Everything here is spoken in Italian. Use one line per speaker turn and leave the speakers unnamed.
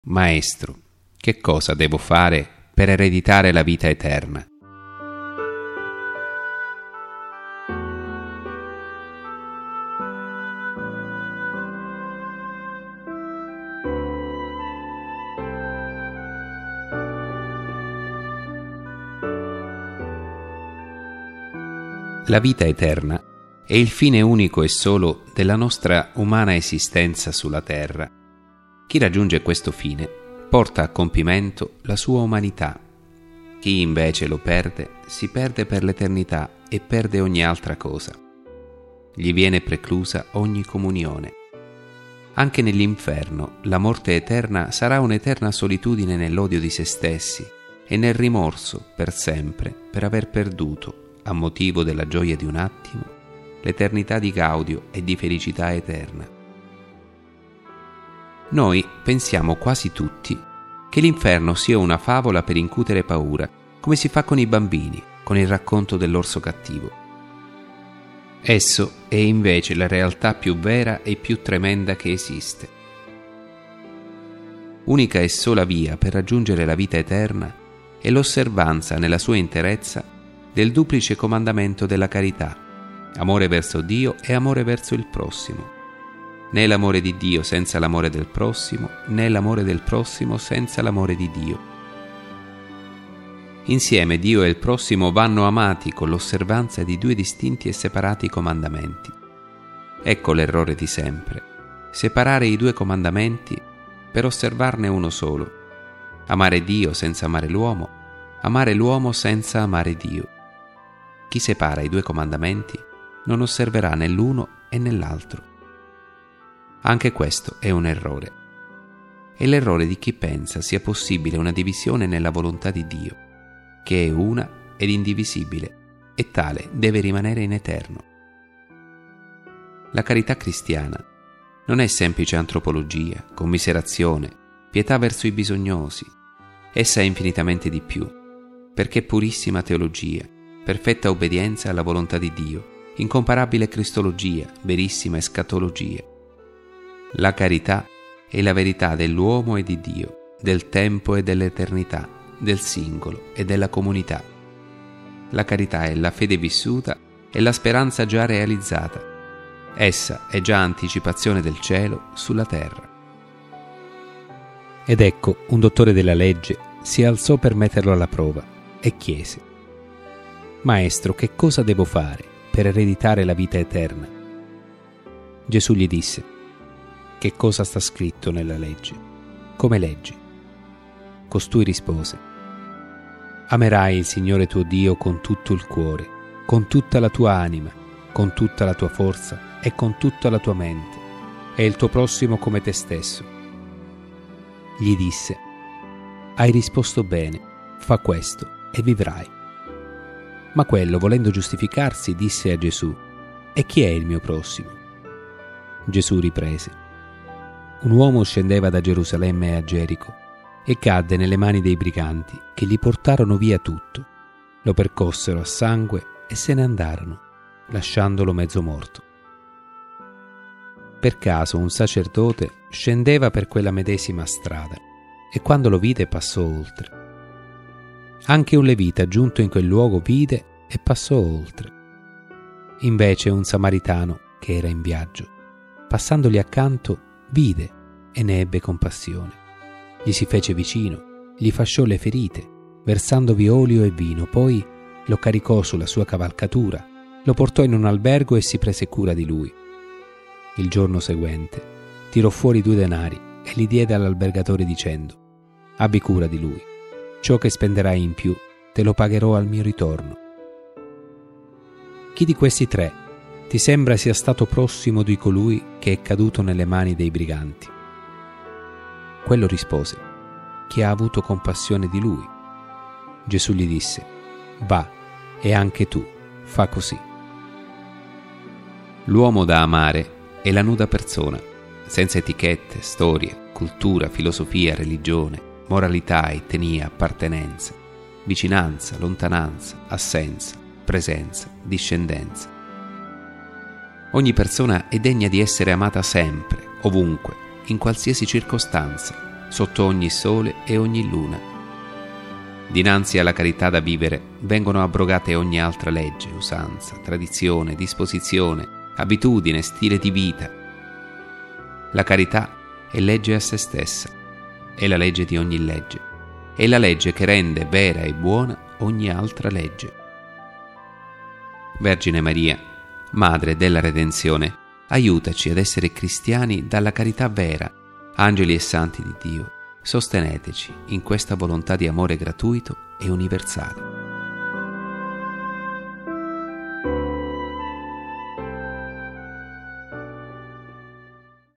Maestro, che cosa devo fare per ereditare la vita eterna? La vita eterna è il fine unico e solo della nostra umana esistenza sulla terra. Chi raggiunge questo fine porta a compimento la sua umanità. Chi invece lo perde si perde per l'eternità e perde ogni altra cosa. Gli viene preclusa ogni comunione. Anche nell'inferno la morte eterna sarà un'eterna solitudine nell'odio di se stessi e nel rimorso per sempre per aver perduto, a motivo della gioia di un attimo, l'eternità di gaudio e di felicità eterna. Noi pensiamo quasi tutti che l'inferno sia una favola per incutere paura, come si fa con i bambini, con il racconto dell'orso cattivo. Esso è invece la realtà più vera e più tremenda che esiste. Unica e sola via per raggiungere la vita eterna è l'osservanza nella sua interezza del duplice comandamento della carità, amore verso Dio e amore verso il prossimo. Né l'amore di Dio senza l'amore del prossimo, né l'amore del prossimo senza l'amore di Dio. Insieme Dio e il prossimo vanno amati con l'osservanza di due distinti e separati comandamenti. Ecco l'errore di sempre: separare i due comandamenti per osservarne uno solo. Amare Dio senza amare l'uomo senza amare Dio. Chi separa i due comandamenti non osserverà né l'uno e né l'altro. Anche questo è un errore. È l'errore di chi pensa sia possibile una divisione nella volontà di Dio, che è una ed indivisibile, e tale deve rimanere in eterno. La carità cristiana non è semplice antropologia, commiserazione, pietà verso i bisognosi. Essa è infinitamente di più, perché è purissima teologia, perfetta obbedienza alla volontà di Dio, incomparabile cristologia, verissima escatologia. La carità è la verità dell'uomo e di Dio, del tempo e dell'eternità, del singolo e della comunità. La carità è la fede vissuta e la speranza già realizzata. Essa è già anticipazione del cielo sulla terra.
Ed ecco, un dottore della legge si alzò per metterlo alla prova e chiese: Maestro, che cosa devo fare per ereditare la vita eterna? Gesù gli disse: Che cosa sta scritto nella legge? Come leggi? Costui rispose: Amerai il Signore tuo Dio con tutto il cuore, con tutta la tua anima, con tutta la tua forza e con tutta la tua mente, e il tuo prossimo come te stesso. Gli disse: Hai risposto bene, fa questo e vivrai. Ma quello, volendo giustificarsi, disse a Gesù: E chi è il mio prossimo? Gesù riprese: Un uomo scendeva da Gerusalemme a Gerico e cadde nelle mani dei briganti, che gli portarono via tutto, lo percossero a sangue e se ne andarono, lasciandolo mezzo morto. Per caso un sacerdote scendeva per quella medesima strada e quando lo vide passò oltre. Anche un levita giunto in quel luogo vide e passò oltre. Invece un samaritano, che era in viaggio, passandogli accanto, vide e ne ebbe compassione. Gli si fece vicino, gli fasciò le ferite, versandovi olio e vino, poi lo caricò sulla sua cavalcatura, lo portò in un albergo e si prese cura di lui. Il giorno seguente tirò fuori 2 denari e li diede all'albergatore dicendo: Abbi cura di lui. Ciò che spenderai in più te lo pagherò al mio ritorno. Chi di questi 3 ti sembra sia stato prossimo di colui che è caduto nelle mani dei briganti? Quello rispose: Chi ha avuto compassione di lui. Gesù gli disse: Va, e anche tu fa così.
L'uomo da amare è la nuda persona, senza etichette, storie, cultura, filosofia, religione, moralità, etnia, appartenenza, vicinanza, lontananza, assenza, presenza, discendenza. Ogni persona è degna di essere amata sempre, ovunque, in qualsiasi circostanza, sotto ogni sole e ogni luna. Dinanzi alla carità da vivere vengono abrogate ogni altra legge, usanza, tradizione, disposizione, abitudine, stile di vita. La carità è legge a se stessa, è la legge di ogni legge, è la legge che rende vera e buona ogni altra legge. Vergine Maria, Madre della Redenzione, aiutaci ad essere cristiani dalla carità vera. Angeli e santi di Dio, sosteneteci in questa volontà di amore gratuito e universale.